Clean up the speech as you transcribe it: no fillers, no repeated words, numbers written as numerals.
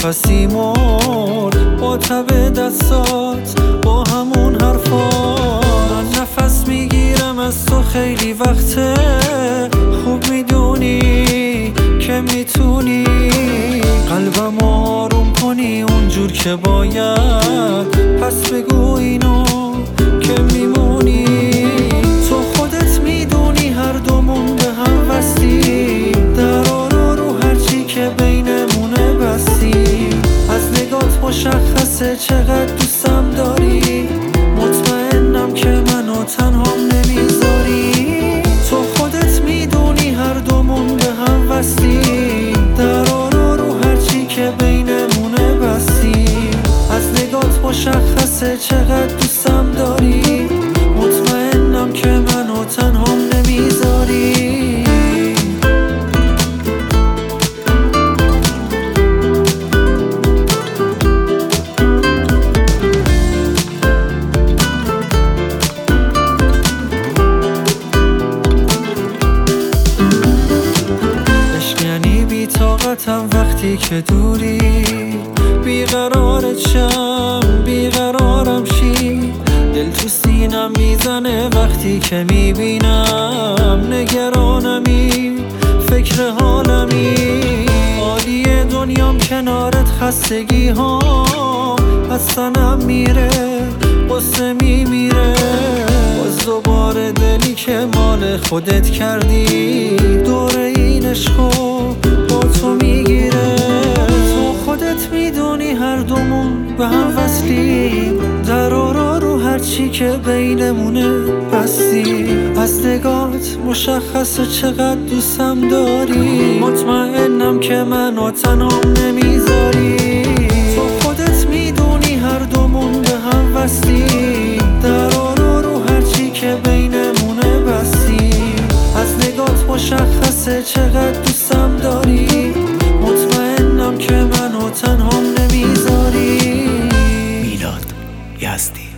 نفسی مرد با تب دستات، با همون حرفات. من نفس میگیرم از تو خیلی وقته، خوب میدونی که میتونی قلبم آروم کنی اونجور که باید. پس بگو اینو که میمونی. تو خودت میدونی هر دومون به هم وصلی، درارا رو هرچی که بینمونه بستی. از نگات مشخصه چقدر دوستم داری، مطمئنم که منو تنهام نمیذاری. تو خودت میدونی هر دومون به هم وصلی، درارا رو هرچی که بینمونه بستی. از نگات مشخصه چقدر دوستم داری، مطمئنم که منو تنهام نمیذاری. طاقتم وقتی که دوری، بیقرارت شم بیقرارم شی. دل تو سینم میزنه وقتی که میبینم، نگرانمی فکر حالمی. عالی دنیام کنارت، خستگی ها از تنم میره، قصه میمیره. باز دوباره دلی که مال خودت کردی، دور این عشقو با تو میگیره. تو خودت میدونی هر دومون به هم وصلی، درارا رو هرچی که بینمونه بستی. از نگات مشخصه چقدر دوستم داری، مطمئنم که منو تنهام نمیذاری. تو خودت میدونی هر دومون به هم وصلی، درارا رو هرچی که بینمونه بستی. از نگات مشخصه چقدر دوستم داری، مطمئنم که منو تنهام نمیذاری. میلاد یزدی.